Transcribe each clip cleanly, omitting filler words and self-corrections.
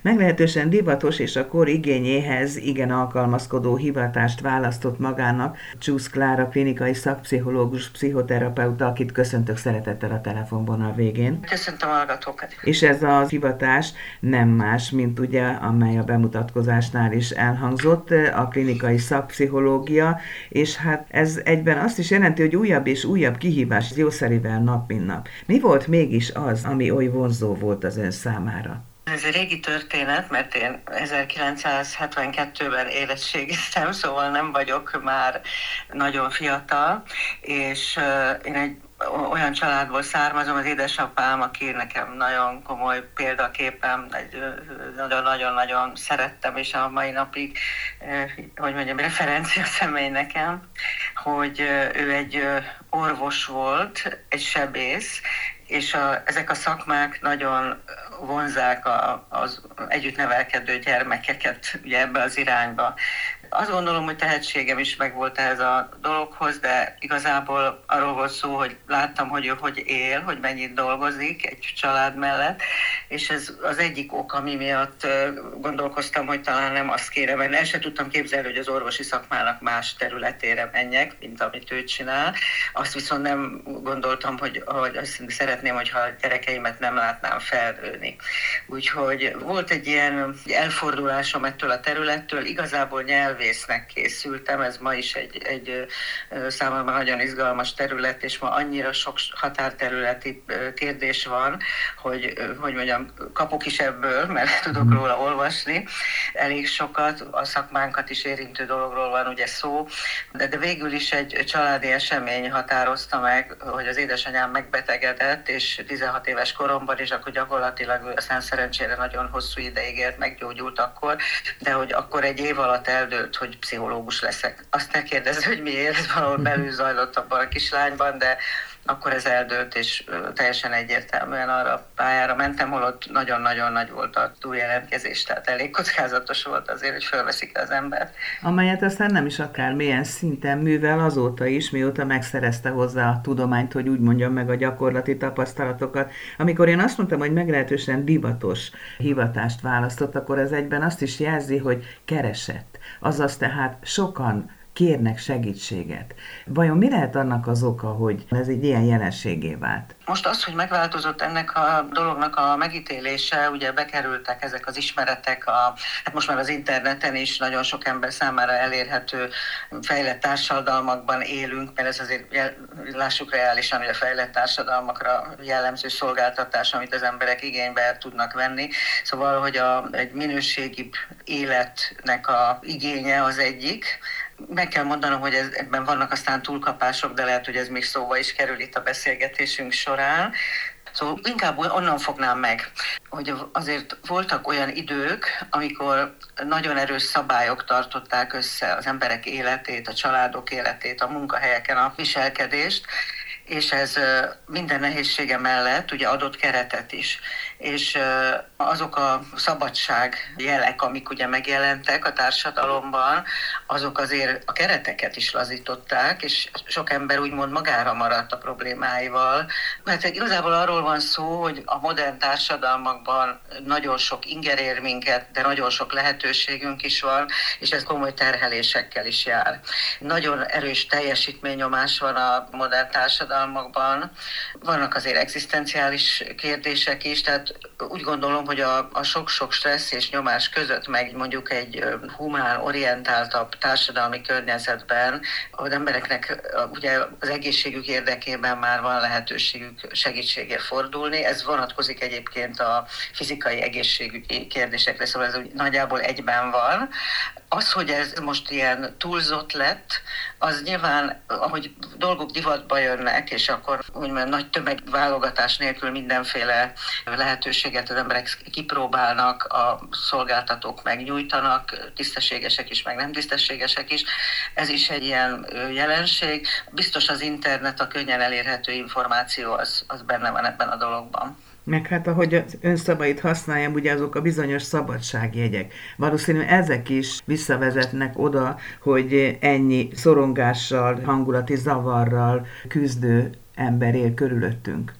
Meglehetősen divatos és a kor igényéhez igen alkalmazkodó hivatást választott magának Csusz Klára klinikai szakpszichológus, pszichoterapeuta, akit köszöntök szeretettel a telefonvonal végén. Köszöntöm a hallgatókat. És ez a hivatás nem más, mint ugye, amely a bemutatkozásnál is elhangzott, a klinikai szakpszichológia, és hát ez egyben azt is jelenti, hogy újabb és újabb kihívás jószerivel nap mint nap. Mi volt mégis az, ami oly vonzó volt az ön számára? Ez egy régi történet, mert én 1972-ben érettségiztem, szóval nem vagyok már nagyon fiatal, és én egy olyan családból származom, az édesapám, aki nekem nagyon komoly példaképem, nagyon-nagyon szerettem, és a mai napig, referencia személy nekem, hogy ő egy orvos volt, egy sebész, és ezek a szakmák nagyon vonzák az együtt nevelkedő gyermekeket ugye ebbe az irányba. Azt gondolom, hogy tehetségem is megvolt ehhez a dologhoz, de igazából arról volt szó, hogy láttam, hogy ő hogy él, hogy mennyit dolgozik egy család mellett, és ez az egyik ok, ami miatt gondolkoztam, hogy talán nem azt kérem, mert el sem tudtam képzelni, hogy az orvosi szakmának más területére menjek, mint amit ő csinál. Azt viszont nem gondoltam, hogy azt szeretném, hogyha a gyerekeimet nem látnám felnőni. Úgyhogy volt egy ilyen elfordulásom ettől a területtől, igazából nyelvésznek készültem, ez ma is egy számomra nagyon izgalmas terület, és ma annyira sok határterületi kérdés van, hogy kapok is ebből, mert tudok róla olvasni. Elég sokat, a szakmánkat is érintő dologról van ugye szó, de végül is egy családi esemény határozta meg, hogy az édesanyám megbetegedett, és 16 éves koromban, és akkor gyakorlatilag aztán szerencsére nagyon hosszú ideig élt, meggyógyult akkor, de hogy akkor egy év alatt eldőlt, hogy pszichológus leszek. Azt ne kérdezz, hogy miért, ez valahol belül zajlott abban a kislányban, de akkor ez eldőlt, és teljesen egyértelműen arra a pályára mentem, holott nagyon-nagyon nagy volt a túljelentkezés, tehát elég kockázatos volt azért, hogy fölveszik az embert. Amelyet aztán nem is akár milyen szinten művel azóta is, mióta megszerezte hozzá a tudományt, hogy úgy mondjam meg a gyakorlati tapasztalatokat. Amikor én azt mondtam, hogy meglehetősen divatos hivatást választott, akkor ez egyben azt is jelzi, hogy keresett. Azaz tehát sokan kérnek segítséget. Vajon mi lehet annak az oka, hogy ez egy ilyen jelenségé vált? Most az, hogy megváltozott ennek a dolognak a megítélése, ugye bekerültek ezek az ismeretek, hát most már az interneten is nagyon sok ember számára elérhető fejlett társadalmakban élünk, mert ez azért, lássuk reálisan, hogy a fejlett társadalmakra jellemző szolgáltatás, amit az emberek igénybe tudnak venni. Szóval, hogy egy minőségibb életnek a igénye az egyik. Meg kell mondanom, hogy ebben vannak aztán túlkapások, de lehet, hogy ez még szóba is kerül itt a beszélgetésünk során. Szóval inkább onnan fognám meg, hogy azért voltak olyan idők, amikor nagyon erős szabályok tartották össze az emberek életét, a családok életét, a munkahelyeken a viselkedést, és ez minden nehézsége mellett ugye adott keretet is. És azok a szabadság jelek, amik ugye megjelentek a társadalomban, azok azért a kereteket is lazították, és sok ember úgymond magára maradt a problémáival. Mert igazából arról van szó, hogy a modern társadalmakban nagyon sok inger ér minket, de nagyon sok lehetőségünk is van, és ez komoly terhelésekkel is jár. Nagyon erős teljesítménynyomás van a modern társadalmakban, vannak azért egzisztenciális kérdések is, tehát úgy gondolom, hogy a sok-sok stressz és nyomás között meg mondjuk egy humán, orientáltabb társadalmi környezetben az embereknek ugye az egészségük érdekében már van lehetőségük segítségért fordulni. Ez vonatkozik egyébként a fizikai egészségügyi kérdésekre, szóval ez nagyjából egyben van. Az, hogy ez most ilyen túlzott lett, az nyilván, ahogy dolgok divatba jönnek, és akkor úgymond nagy tömegválogatás nélkül mindenféle lehetőséget az emberek kipróbálnak, a szolgáltatók megnyújtanak, tisztességesek is, meg nem tisztességesek is. Ez is egy ilyen jelenség. Biztos az internet, a könnyen elérhető információ, az benne van ebben a dologban. Meg hát ahogy az ön szavait használjam, ugye azok a bizonyos szabadságjegyek. Valószínűleg ezek is visszavezetnek oda, hogy ennyi szorongással, hangulati zavarral küzdő ember él körülöttünk.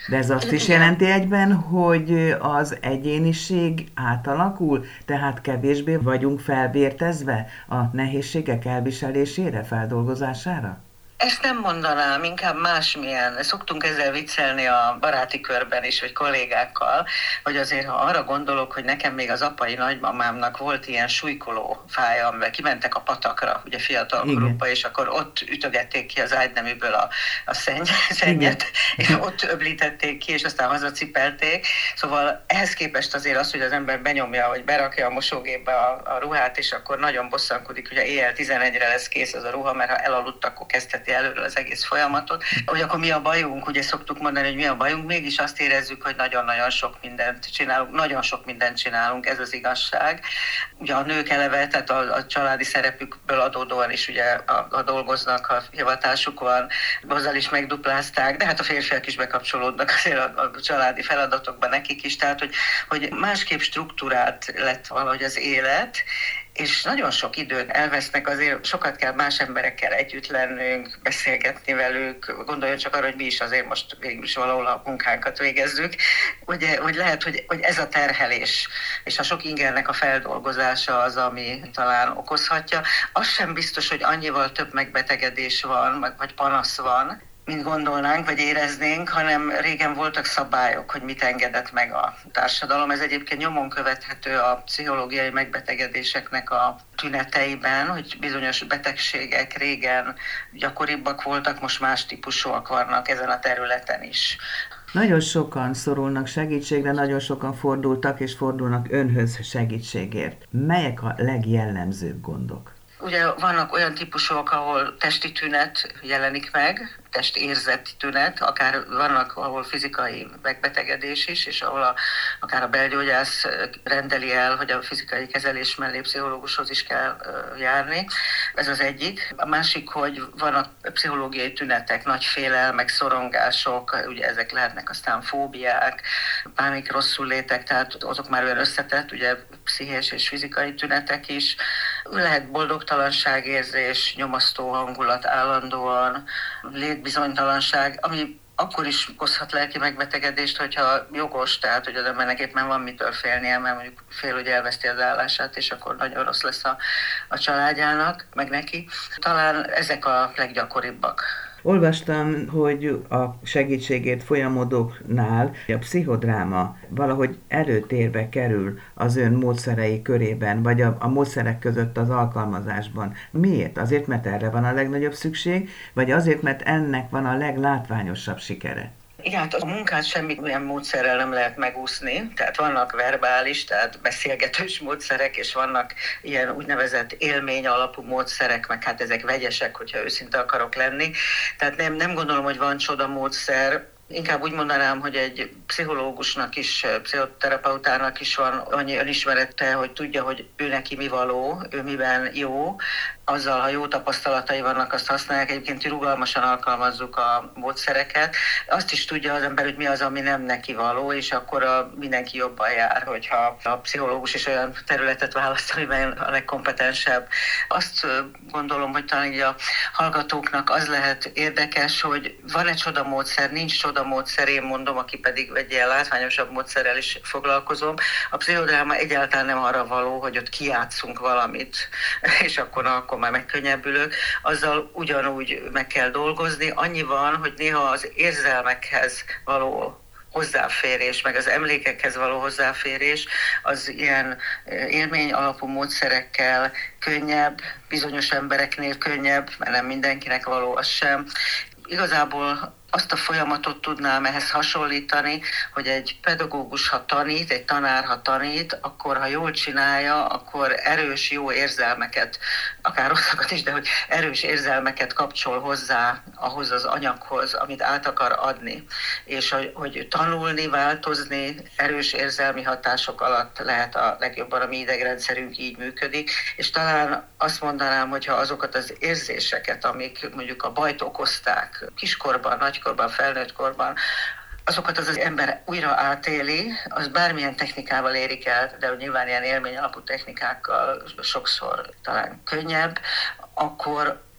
De ez azt is Igen. jelenti egyben, hogy az egyéniség átalakul, tehát kevésbé vagyunk felvértezve a nehézségek elviselésére, feldolgozására? Ezt nem mondanám, inkább másmilyen. Szoktunk ezzel viccelni a baráti körben is, vagy kollégákkal, hogy azért, ha arra gondolok, hogy nekem még az apai nagymamámnak volt ilyen súlykoló fája, amivel kimentek a patakra, ugye fiatalkorukba, és akkor ott ütögették ki az ágyneműből a szennyet, és ott öblítették ki, és aztán hazacipelték. Szóval ehhez képest azért az, hogy az ember benyomja, vagy berakja a mosógépbe a ruhát, és akkor nagyon bosszankodik, hogy éjjel 11-re lesz kész az a ruha, mert ha elaludt, akkor kezdheti előről az egész folyamatot. Hogy akkor mi a bajunk, ugye szoktuk mondani, hogy mi a bajunk, mégis azt érezzük, hogy nagyon-nagyon sok mindent csinálunk, nagyon sok mindent csinálunk, ez az igazság. Ugye a nők eleve, tehát a családi szerepükből adódóan is ugye a dolgoznak, a hivatásuk van, azzal is megduplázták, de hát a férfiak is bekapcsolódnak azért a családi feladatokban nekik is, tehát hogy másképp struktúrált lett valahogy az élet, és nagyon sok időt elvesznek, azért sokat kell más emberekkel együtt lennünk, beszélgetni velük, gondoljon csak arra, hogy mi is azért most végül is valahol a munkánkat végezzük, hogy lehet, hogy ez a terhelés, és a sok ingernek a feldolgozása az, ami talán okozhatja. Az sem biztos, hogy annyival több megbetegedés van, vagy panasz van, mint gondolnánk, vagy éreznénk, hanem régen voltak szabályok, hogy mit engedett meg a társadalom. Ez egyébként nyomon követhető a pszichológiai megbetegedéseknek a tüneteiben, hogy bizonyos betegségek régen gyakoribbak voltak, most más típusúak vannak ezen a területen is. Nagyon sokan szorulnak segítségre, nagyon sokan fordultak és fordulnak önhöz segítségért. Melyek a legjellemzőbb gondok? Ugye vannak olyan típusok, ahol testi tünet jelenik meg, testérzeti tünet, akár vannak, ahol fizikai megbetegedés is, és ahol akár a belgyógyász rendeli el, hogy a fizikai kezelés mellé pszichológushoz is kell járni. Ez az egyik. A másik, hogy vannak pszichológiai tünetek, nagy félelmek, szorongások, ugye ezek lehetnek aztán fóbiák, pánik, rosszullétek, tehát azok már olyan összetett, ugye pszichés és fizikai tünetek is. Lehet boldogtalanságérzés, nyomasztó hangulat állandóan, létbizonytalanság, ami akkor is okozhat lelki megbetegedést, hogyha jogos, tehát hogy az embernek éppen van mitől félnie, mert mondjuk fél, hogy elveszti az állását, és akkor nagyon rossz lesz a családjának, meg neki. Talán ezek a leggyakoribbak. Olvastam, hogy a segítségért folyamodóknál a pszichodráma valahogy előtérbe kerül az ön módszerei körében, vagy a módszerek között az alkalmazásban. Miért? Azért, mert erre van a legnagyobb szükség, vagy azért, mert ennek van a leglátványosabb sikere? Igen, hát a munkát semmilyen módszerrel nem lehet megúszni, tehát vannak verbális, tehát beszélgetős módszerek, és vannak ilyen úgynevezett élmény alapú módszerek, meg hát ezek vegyesek, hogyha őszinte akarok lenni. Tehát nem gondolom, hogy van csoda módszer. Inkább úgy mondanám, hogy egy pszichológusnak is, pszichoterapeutának is van annyi önismerete, hogy tudja, hogy ő neki mi való, ő miben jó. Azzal, ha jó tapasztalatai vannak, azt használják. Egyébként rugalmasan alkalmazzuk a módszereket. Azt is tudja az ember, hogy mi az, ami nem neki való, és akkor mindenki jobban jár, hogyha a pszichológus is olyan területet választ, amiben a legkompetensebb. Azt gondolom, hogy talán a hallgatóknak az lehet érdekes, hogy van egy csodamódszer, nincs csodamódszer, én mondom, aki pedig egy ilyen látványosabb módszerrel is foglalkozom. A pszichodráma egyáltalán nem arra való, hogy ott kijátszunk valamit, és akkor már megkönnyebbülök, azzal ugyanúgy meg kell dolgozni. Annyi van, hogy néha az érzelmekhez való hozzáférés, meg az emlékekhez való hozzáférés, az ilyen élmény alapú módszerekkel könnyebb, bizonyos embereknél könnyebb, mert nem mindenkinek való az sem. Igazából azt a folyamatot tudnám ehhez hasonlítani, hogy egy pedagógus, ha tanít, egy tanár, ha tanít, akkor ha jól csinálja, akkor erős, jó érzelmeket, akár rosszakat is, de hogy erős érzelmeket kapcsol hozzá ahhoz az anyaghoz, amit át akar adni. És hogy tanulni, változni, erős érzelmi hatások alatt lehet a legjobban, a mi idegrendszerünk így működik, és talán azt mondanám, hogyha azokat az érzéseket, amik mondjuk a bajt okozták, kiskorban, nagykorban, felnőttkorban, azokat az ember újra átéli, az bármilyen technikával érik el, de nyilván ilyen élmény alapú technikákkal sokszor talán könnyebb, akkor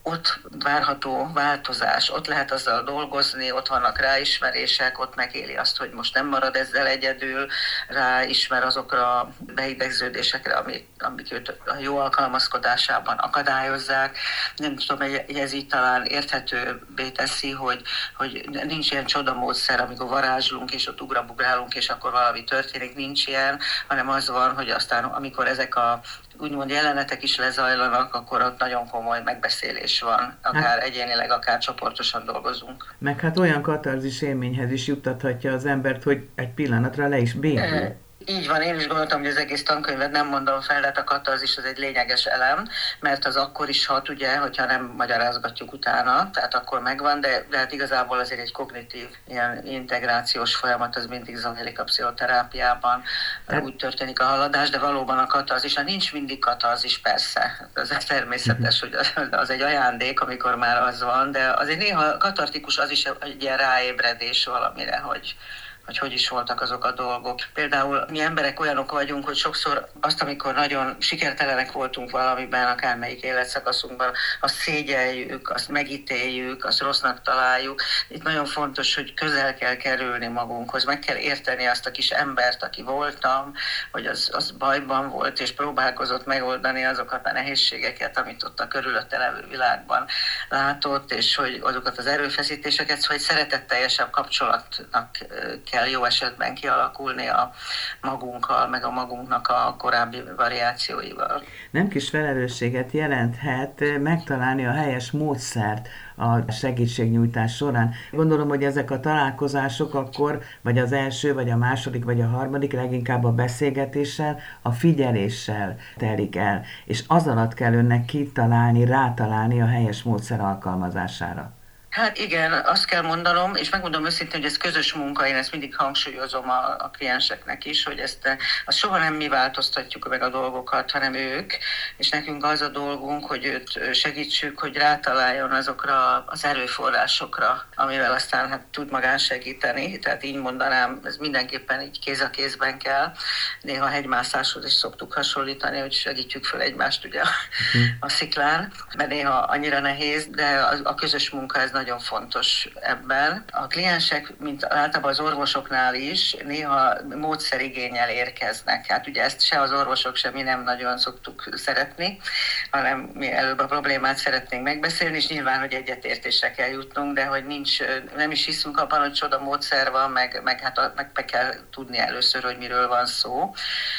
ott várható változás, ott lehet azzal dolgozni, ott vannak ráismerések, ott megéli azt, hogy most nem marad ezzel egyedül, ráismer azokra a beidegződésekre, amik őt a jó alkalmazkodásában akadályozzák. Nem tudom, hogy ez így talán érthetőbbé teszi, hogy nincs ilyen csodamódszer, amikor varázslunk, és ott ugrabugrálunk, és akkor valami történik, nincs ilyen, hanem az van, hogy aztán amikor ezek a úgymond jelenetek is lezajlanak, akkor ott nagyon komoly megbeszélés van, akár egyénileg, akár csoportosan dolgozunk. Meg hát olyan katarzis élményhez is juttathatja az embert, hogy egy pillanatra le is békül. Így van, én is gondoltam, hogy az egész tankönyvet nem mondom fel, de a katarzis az egy lényeges elem, mert az akkor is hat, ugye, hogyha nem magyarázgatjuk utána, tehát akkor megvan, de hát igazából azért egy kognitív, ilyen integrációs folyamat az mindig zajlik a pszichoterápiában, úgy történik a haladás, de valóban a katarzis, nincs mindig katarzis persze, az természetes, hogy az egy ajándék, amikor már az van, de azért néha katartikus az is egy ilyen ráébredés valamire, hogy is voltak azok a dolgok. Például mi emberek olyanok vagyunk, hogy sokszor azt, amikor nagyon sikertelenek voltunk valamiben, akármelyik életszakaszunkban, azt szégyeljük, azt megítéljük, azt rossznak találjuk. Itt nagyon fontos, hogy közel kell kerülni magunkhoz, meg kell érteni azt a kis embert, aki voltam, hogy az bajban volt, és próbálkozott megoldani azokat a nehézségeket, amit ott a körülötte levő világban látott, és hogy azokat az erőfeszítéseket, hogy szeretetteljesebb kapcsolatnak kell jó esetben kialakulni a magunkkal, meg a magunknak a korábbi variációival. Nem kis felelősséget jelenthet megtalálni a helyes módszert a segítségnyújtás során. Gondolom, hogy ezek a találkozások akkor, vagy az első, vagy a második, vagy a harmadik, leginkább a beszélgetéssel, a figyeléssel telik el, és az alatt kell önnek kitalálni, rátalálni a helyes módszer alkalmazására. Hát igen, azt kell mondanom, és megmondom őszintén, hogy ez közös munka, én ezt mindig hangsúlyozom a klienseknek is, hogy azt soha nem mi változtatjuk meg a dolgokat, hanem ők, és nekünk az a dolgunk, hogy őt segítsük, hogy rátaláljon azokra az erőforrásokra, amivel aztán hát tud magán segíteni, tehát így mondanám, ez mindenképpen így kéz a kézben kell. Néha hegymászáshoz is szoktuk hasonlítani, hogy segítjük fel egymást ugye a sziklán, mert néha annyira nehéz, de a közös munka ez nagyon fontos ebben. A kliensek, mint általában az orvosoknál is, néha módszerigénnyel érkeznek. Hát ugye ezt se az orvosok, se mi nem nagyon szoktuk szeretni, hanem mi előbb a problémát szeretnénk megbeszélni, és nyilván, hogy egyetértésre kell jutnunk, de hogy nem is hiszünk abban, hogy csoda módszer van, meg kell tudni először, hogy miről van szó,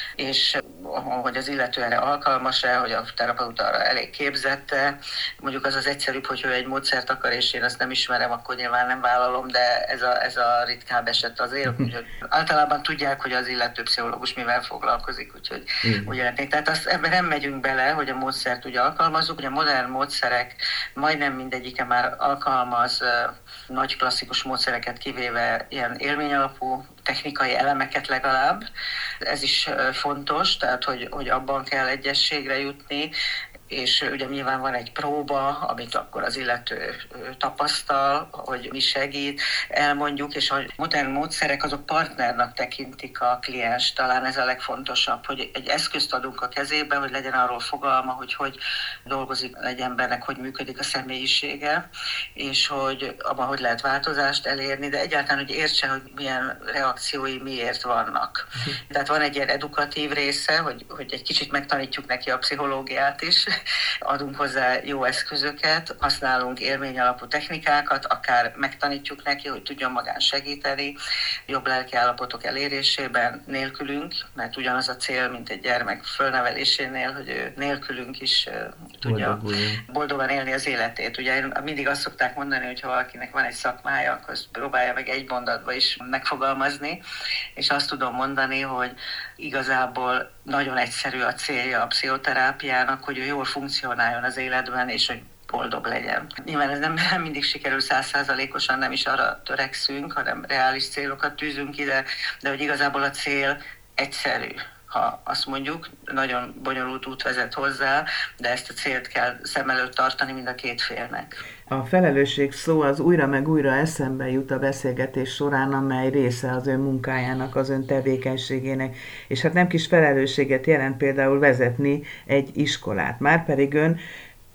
és hogy az illető erre alkalmas-e, hogy a terapeuta arra elég képzette. Mondjuk az egyszerűbb, hogy ő egy módszert akar, és én azt nem ismerem, akkor nyilván nem vállalom, de ez a ritkább eset azért, úgyhogy általában tudják, hogy az illető pszichológus mivel foglalkozik, úgyhogy úgy lehetnék. Tehát ebben nem megyünk bele, hogy a módszert úgy alkalmazzuk, hogy a modern módszerek majdnem mindegyike már alkalmaz nagy klasszikus módszereket kivéve ilyen élményalapú technikai elemeket legalább. Ez is fontos, tehát hogy abban kell egyességre jutni, és ugye nyilván van egy próba, amit akkor az illető tapasztal, hogy mi segít, elmondjuk, és a modern módszerek azok partnernak tekintik a kliens, talán ez a legfontosabb, hogy egy eszközt adunk a kezébe, hogy legyen arról fogalma, hogy dolgozik egy embernek, hogy működik a személyisége, és hogy abban hogy lehet változást elérni, de egyáltalán, hogy értse, hogy milyen reakciói miért vannak. Tehát van egy ilyen edukatív része, hogy egy kicsit megtanítjuk neki a pszichológiát is, adunk hozzá jó eszközöket, használunk élményalapú technikákat, akár megtanítjuk neki, hogy tudjon magán segíteni, jobb lelkiállapotok elérésében nélkülünk, mert ugyanaz a cél, mint egy gyermek fölnevelésénél, hogy ő nélkülünk is tudja boldogan élni az életét. Ugye mindig azt szokták mondani, hogy ha valakinek van egy szakmája, akkor próbálja meg egy mondatba is megfogalmazni, és azt tudom mondani, hogy igazából nagyon egyszerű a célja a pszichoterápiának, hogy ő jól funkcionáljon az életben, és hogy boldog legyen. Nyilván ez nem mindig sikerül 100%-osan, nem is arra törekszünk, hanem reális célokat tűzünk ide, de hogy igazából a cél egyszerű. Ha azt mondjuk, nagyon bonyolult út vezet hozzá, de ezt a célt kell szem előtt tartani mind a két félnek. A felelősség szó az újra meg újra eszembe jut a beszélgetés során, amely része az ön munkájának, az ön tevékenységének, és hát nem kis felelősséget jelent például vezetni egy iskolát. Márpedig ön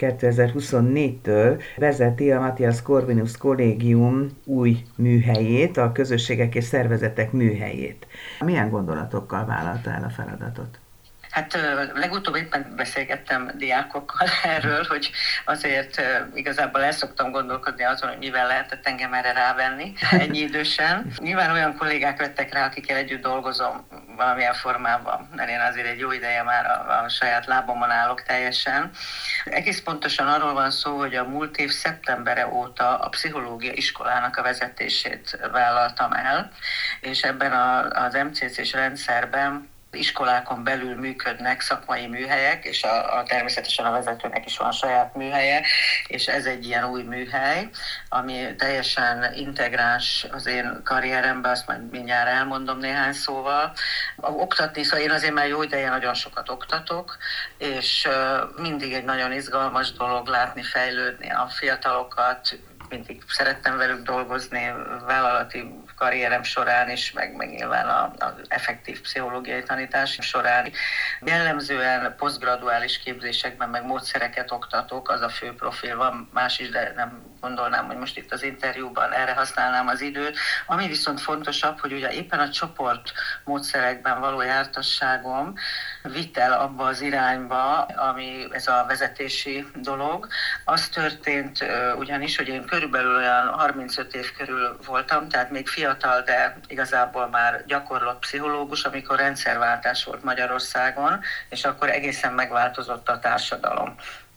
2024-től vezeti a Matthias Corvinus Kollégium új műhelyét, a közösségek és szervezetek műhelyét. Milyen gondolatokkal vállalta el a feladatot? Hát legutóbb éppen beszélgettem diákokkal erről, hogy azért igazából el szoktam gondolkodni azon, hogy mivel lehetett engem erre rávenni ennyi idősen. Nyilván olyan kollégák vettek rá, akikkel együtt dolgozom valamilyen formában, mert én azért egy jó ideje már a saját lábomon állok teljesen. Egész pontosan arról van szó, hogy a múlt év szeptembere óta a pszichológia iskolának a vezetését vállaltam el, és ebben az MCC-s rendszerben iskolákon belül működnek szakmai műhelyek, és természetesen a vezetőnek is van saját műhelye, és ez egy ilyen új műhely, ami teljesen integráns az én karrieremben, azt majd mindjárt elmondom néhány szóval. Oktatni, szóval én azért már jó ideje nagyon sokat oktatok, és mindig egy nagyon izgalmas dolog látni fejlődni a fiatalokat, mindig szerettem velük dolgozni vállalati karrierem során is, meg nyilván az effektív pszichológiai tanítás során. Jellemzően posztgraduális képzésekben meg módszereket oktatok, az a fő profil, van más is, de nem gondolnám, hogy most itt az interjúban erre használnám az időt. Ami viszont fontosabb, hogy ugye éppen a csoport módszerekben való jártasságom vitt el abba az irányba, ami ez a vezetési dolog. Az történt ugyanis, hogy én körülbelül olyan 35 év körül voltam, tehát még fiatal, de igazából már gyakorlott pszichológus, amikor rendszerváltás volt Magyarországon, és akkor egészen megváltozott a társadalom.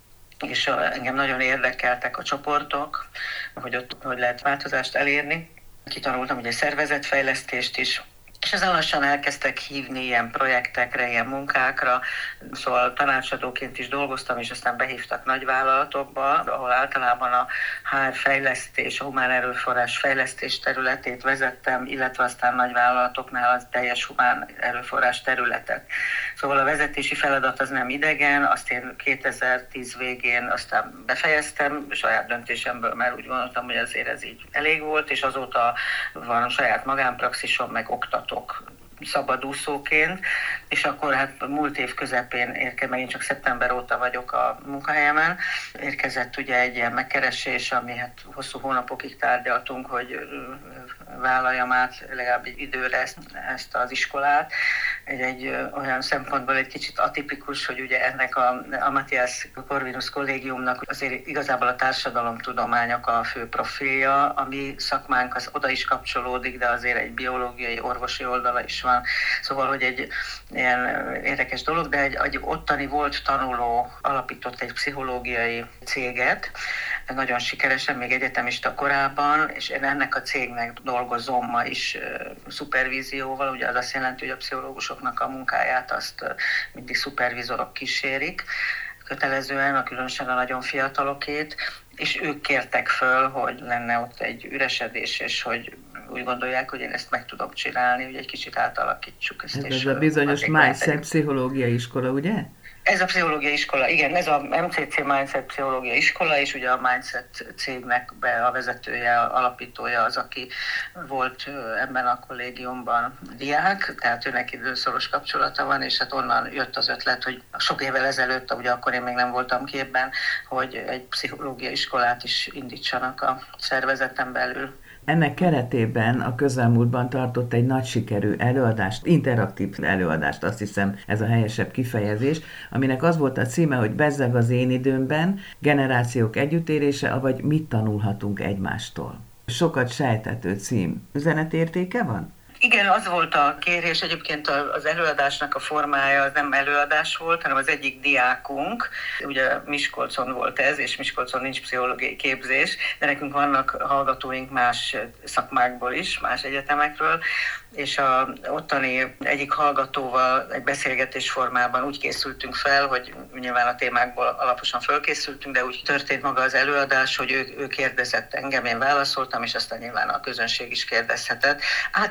És engem nagyon érdekeltek a csoportok, hogy ott hogy lehet változást elérni. Kitanultam ugye szervezetfejlesztést is, és ezzel lassan elkezdtek hívni ilyen projektekre, ilyen munkákra, szóval tanácsadóként is dolgoztam, és aztán behívtak nagyvállalatokba, ahol általában a HR fejlesztés, a humán erőforrás fejlesztés területét vezettem, illetve aztán nagyvállalatoknál az teljes humán erőforrás területet. Szóval a vezetési feladat az nem idegen, azt én 2010 végén aztán befejeztem, saját döntésemből, mert úgy gondoltam, hogy azért ez így elég volt, és azóta van a saját magánpraxisom, meg oktatok szabadúszóként, és akkor hát múlt év közepén érkezett, én csak szeptember óta vagyok a munkahelyemen, érkezett ugye egy ilyen megkeresés, ami hát hosszú hónapokig tárgyaltunk, hogy vállaljam át legalább egy időre ezt az iskolát. Egy olyan szempontból egy kicsit atipikus, hogy ugye ennek a Matthias Corvinus Kollégiumnak azért igazából a társadalomtudományok a fő profilja, a mi szakmánk az oda is kapcsolódik, de azért egy biológiai, orvosi oldala is van. Szóval, hogy egy ilyen érdekes dolog, de egy ottani volt tanuló alapított egy pszichológiai céget, nagyon sikeresen, még egyetemista korában, és én ennek a cégnek dolgozom ma is szupervízióval, ugye az azt jelenti, hogy a pszichológusoknak a munkáját azt mindig szupervizorok kísérik, kötelezően, különösen a nagyon fiatalokét, és ők kértek föl, hogy lenne ott egy üresedés, és hogy úgy gondolják, hogy én ezt meg tudom csinálni, hogy egy kicsit átalakítsuk ezt. Ez a bizonyos Mindset pszichológiai iskola, ugye? Ez a pszichológiai iskola, igen, ez a MCC Mindset pszichológiai iskola, és ugye a Mindset cégnek a vezetője, alapítója az, aki volt ebben a kollégiumban diák, tehát őnek időszoros kapcsolata van, és hát onnan jött az ötlet, hogy sok évvel ezelőtt, ugye akkor én még nem voltam képben, hogy egy pszichológiai iskolát is indítsanak a szervezeten belül. Ennek keretében a közelmúltban tartott egy nagy sikerű előadást, interaktív előadást, azt hiszem ez a helyesebb kifejezés, aminek az volt a címe, hogy Bezzeg az én időmben, generációk együttélése, avagy mit tanulhatunk egymástól. Sokat sejtető cím. Üzenetértéke van? Igen, az volt a kérés, egyébként az előadásnak a formája az nem előadás volt, hanem az egyik diákunk, ugye Miskolcon volt ez, és Miskolcon nincs pszichológiai képzés, de nekünk vannak hallgatóink más szakmákból is, más egyetemekről, és a ottani egyik hallgatóval egy beszélgetés formában úgy készültünk fel, hogy nyilván a témákból alaposan fölkészültünk, de úgy történt maga az előadás, hogy ő kérdezett engem, én válaszoltam, és aztán nyilván a közönség is kérdezhetett. Hát ez nagyon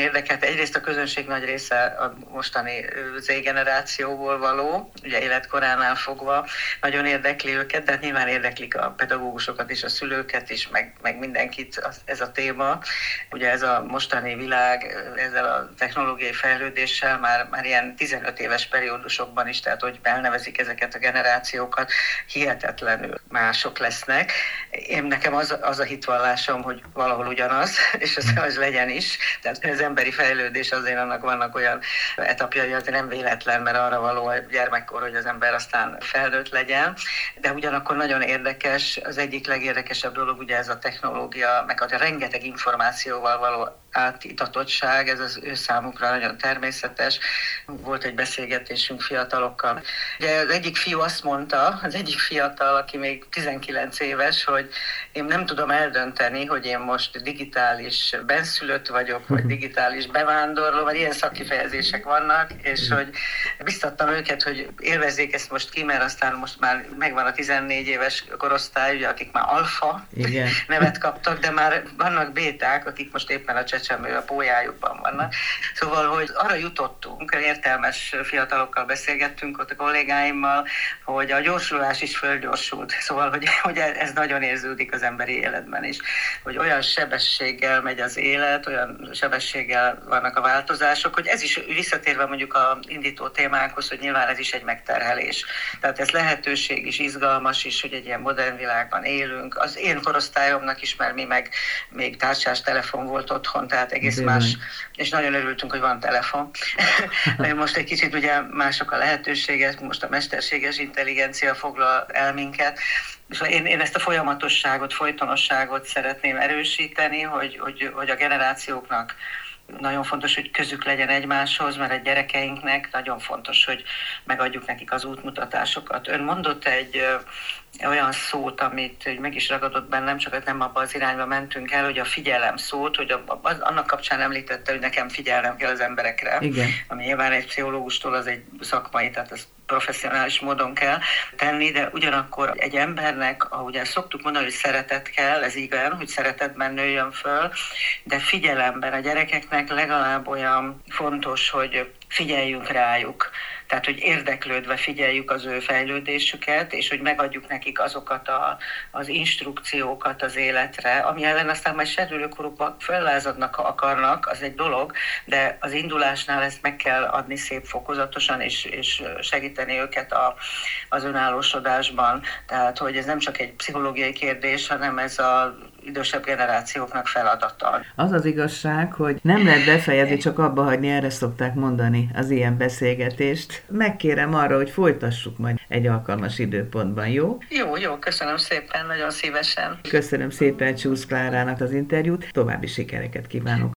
érdekelt. Egyrészt a közönség nagy része a mostani Z-generációból való, ugye életkoránál fogva, nagyon érdekli őket, de hát nyilván érdeklik a pedagógusokat is, a szülőket is, meg mindenkit ez a téma. Ugye ez a mostani világ ezzel a technológiai fejlődéssel már ilyen 15 éves periódusokban is, tehát hogy elnevezik ezeket a generációkat, hihetetlenül mások lesznek. Nekem az a hitvallásom, hogy valahol ugyanaz, és az legyen is. Tehát az emberi fejlődés azért annak vannak olyan etapjai, hogy nem véletlen, mert arra való a gyermekkor, hogy az ember aztán felnőtt legyen. De ugyanakkor nagyon érdekes, az egyik legérdekesebb dolog ugye ez a technológia, meg a rengeteg információval való átitatottság, ez az ő számukra nagyon természetes. Volt egy beszélgetésünk fiatalokkal. Ugye az egyik fiú azt mondta, az egyik fiatal, aki még 19 éves, hogy én nem tudom eldönteni, hogy én most digitális benszülött vagyok, vagy digitális bevándorló, vagy ilyen szakkifejezések vannak, és hogy biztattam őket, hogy élvezzék ezt most ki, mert aztán most már megvan a 14 éves korosztály, ugye, akik már alfa nevet kaptak, de már vannak béták, akik most éppen a csecsemő a pólyájukban vannak. Szóval, hogy arra jutottunk, értelmes fiatalokkal beszélgettünk ott a kollégáimmal, hogy a gyorsulás is fölgyorsult. Szóval, hogy ez nagyon érződik az emberi életben is, hogy olyan sebességgel megy az élet, olyan sebességgel vannak a változások, hogy ez is visszatérve mondjuk a indító témánkhoz, hogy nyilván ez is egy megterhelés. Tehát ez lehetőség is, izgalmas is, hogy egy ilyen modern világban élünk. Az én korosztályomnak is, mert mi meg még tárcsás telefon volt otthon, tehát egész más, és nagyon örültünk, hogy van telefon. Most egy kicsit ugye mások a lehetőségek, most a mesterséges intelligencia foglal el minket, és én ezt a folyamatosságot, folytonosságot szeretném erősíteni, hogy a generációknak nagyon fontos, hogy közük legyen egymáshoz, mert a gyerekeinknek nagyon fontos, hogy megadjuk nekik az útmutatásokat. Ön mondott egy olyan szót, amit meg is ragadott bennem, csak nem abba az irányba mentünk el, hogy a figyelem szót, hogy annak kapcsán említette, hogy nekem figyelnem kell az emberekre. Igen. Ami nyilván egy pszichológustól az egy szakmai, tehát ez professzionális módon kell tenni, de ugyanakkor egy embernek, ahogy ezt szoktuk mondani, hogy szeretet kell, ez igen, hogy szeretetben nőjön föl, de figyelemben a gyerekeknek legalább olyan fontos, hogy figyeljünk rájuk. Tehát, hogy érdeklődve figyeljük az ő fejlődésüket, és hogy megadjuk nekik azokat az instrukciókat az életre, ami ellen aztán majd serdülőkorukban föllázadnak, ha akarnak, az egy dolog, de az indulásnál ezt meg kell adni szép fokozatosan, és segíteni őket az önállósodásban. Tehát, hogy ez nem csak egy pszichológiai kérdés, hanem ez az idősebb generációknak feladata. Az az igazság, hogy nem lehet befejezni, csak abba hagyni, erre szokták mondani az ilyen beszélgetést. Megkérem arra, hogy folytassuk majd egy alkalmas időpontban, jó? Jó, köszönöm szépen, nagyon szívesen. Köszönöm szépen Csusz Klárának az interjút, további sikereket kívánok.